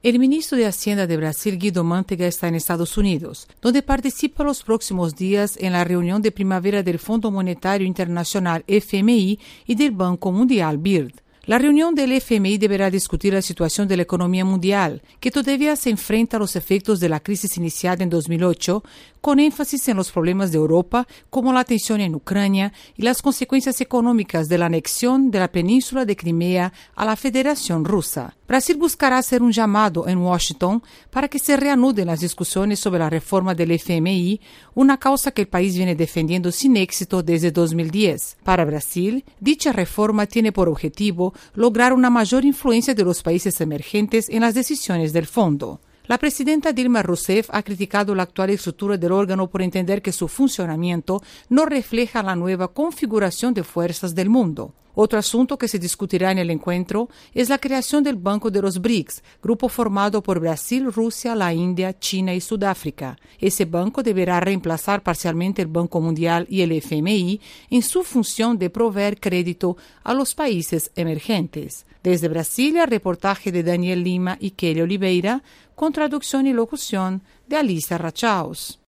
El ministro de Hacienda de Brasil, Guido Mantega, está en Estados Unidos, donde participa los próximos días en la reunión de primavera del Fondo Monetario Internacional FMI y del Banco Mundial BIRD. La reunión del FMI deberá discutir la situación de la economía mundial, que todavía se enfrenta a los efectos de la crisis iniciada en 2008, con énfasis en los problemas de Europa, como la tensión en Ucrania y las consecuencias económicas de la anexión de la península de Crimea a la Federación Rusa. Brasil buscará hacer un llamado en Washington para que se reanuden las discusiones sobre la reforma del FMI, una causa que el país viene defendiendo sin éxito desde 2010. Para Brasil, dicha reforma tiene por objetivo lograr una mayor influencia de los países emergentes en las decisiones del fondo. La presidenta Dilma Rousseff ha criticado la actual estructura del órgano por entender que su funcionamiento no refleja la nueva configuración de fuerzas del mundo. Otro asunto que se discutirá en el encuentro es la creación del Banco de los BRICS, grupo formado por Brasil, Rusia, la India, China y Sudáfrica. Ese banco deberá reemplazar parcialmente el Banco Mundial y el FMI en su función de proveer crédito a los países emergentes. Desde Brasilia, reportaje de Daniel Lima y Kelly Oliveira, con traducción y locución de Alicia Rachaos.